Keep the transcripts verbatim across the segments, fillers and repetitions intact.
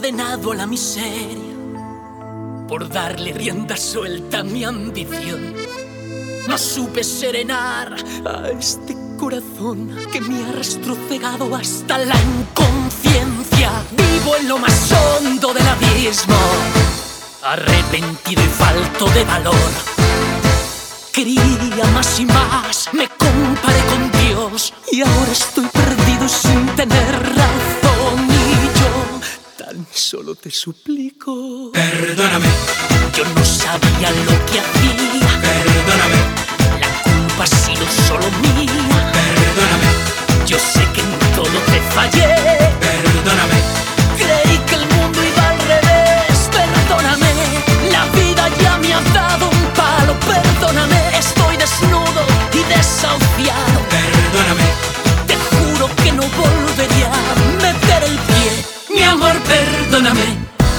encadenado a la miseria por darle rienda suelta a mi ambición. No supe serenar a este corazón que me ha rastrocegado hasta la inconsciencia. Vivo en lo más hondo del abismo, arrepentido y falto de valor. Quería más y más, me comparé con Dios y ahora estoy perdido sin tener razón. Y yo tan solo te suplico, perdóname. Yo no sabía lo que hacía, perdóname. La culpa ha sido solo mía, perdóname. Yo sé que en todo te fallé, perdóname. Creí que el mundo iba al revés, perdóname. La vida ya me ha dado un palo, perdóname. Estoy desnudo y desahuciado, perdóname. Te juro que no volvería a meter el pie. Mi amor, perdóname.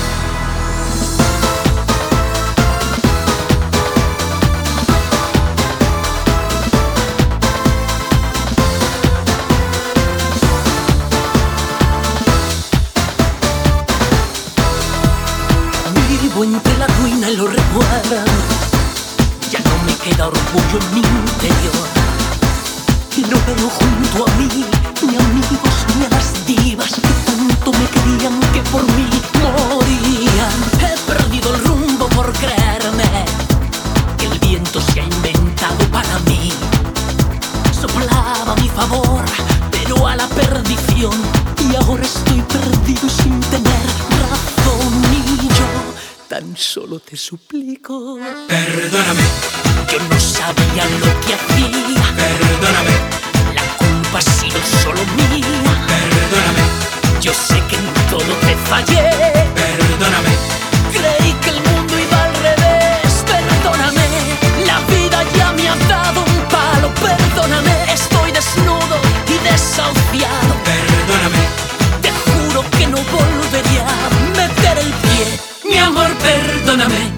Vivo entre la ruina y los recuerdos, ya no me queda orgullo en mi interior. Y no veo junto a mí ni amigos ni a las divas que tanto me querían, que por mí morían. He perdido el rumbo por creerme que el viento se ha inventado para mí. Soplaba a mi favor, pero a la perdición. Y ahora estoy perdido sin tener razón. Y yo tan solo te suplico, perdóname. Yo no sabía lo que hacía, perdóname. La culpa ha sido solo mía, perdóname. Yo sé que en todo te fallé, perdóname. Creí que el mundo iba al revés, perdóname. La vida ya me ha dado un palo, perdóname. Estoy desnudo y desahuciado, perdóname. Te juro que no volvería a meter el pie. Mi amor, perdóname.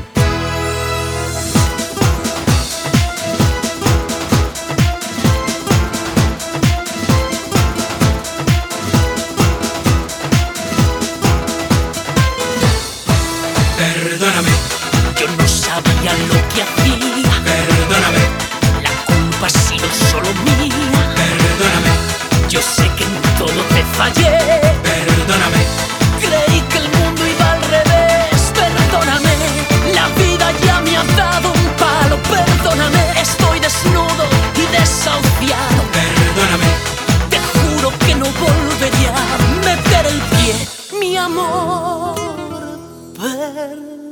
Perdóname. Yo no sabía lo que hacía, perdóname. La culpa ha sido solo mía, perdóname. Yo sé que en todo te fallé, perdóname. Creí que el mundo iba al revés, perdóname. La vida ya me ha dado un palo, perdóname. Estoy desnudo y desahuciado, perdóname. Te juro que no volvería a meter el pie. Mi amor, perdóname.